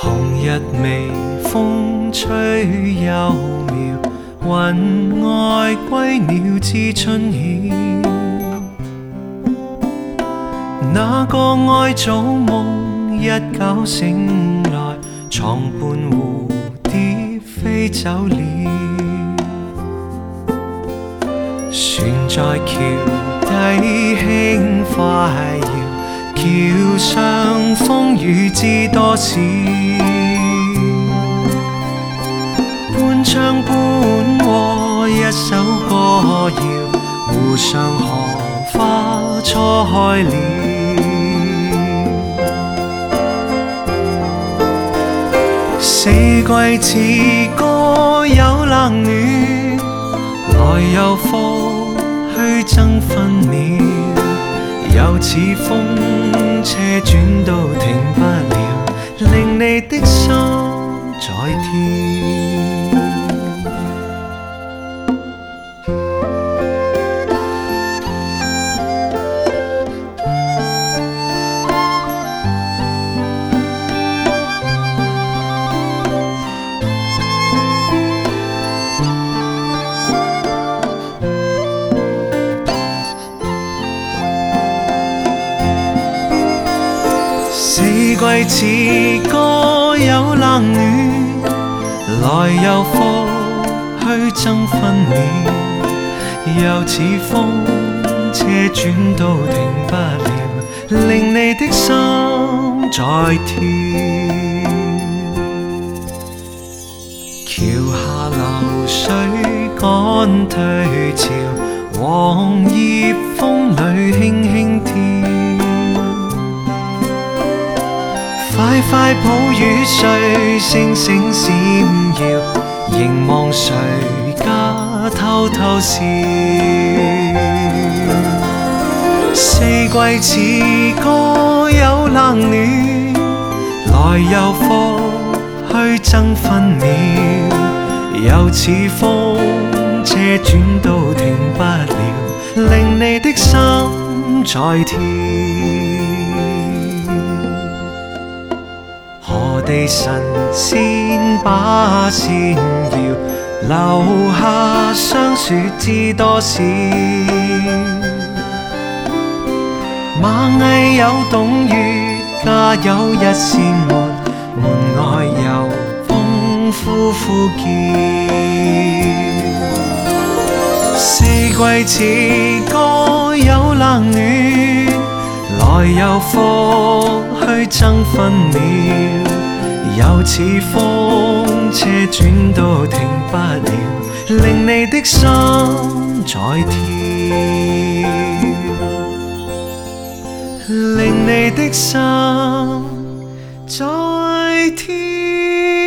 红日微风吹幽渺，云外归鸟知春晓。那个爱早梦一觉醒来，床伴蝴蝶飞走了。船在橋底輕快搖，橋上風雨知多少。半唱半和一首歌謠，湖上荷花初開了。四季似歌有冷暖，來又復去爭分秒，又似風車轉都停不了，令你的心在跳。四季似歌有冷暖，來又復去爭分秒，又似風車轉都停不了，令你的心在跳。橋下流水趕退潮，黃葉風裏輕輕跳。快快抱與誰，星星閃耀，凝望誰家偷偷笑。四季似歌有冷暖，來又復去爭分秒，又似風車轉都停不了，令你的心在跳。何地神仙把線搖，留下霜雪知多少。螞蟻有洞穴，家有一扇門，門外有風呼呼叫。四季似歌有冷暖，來又復去爭分秒，又似風車轉都停不了，令你的心在跳，令你的心在跳。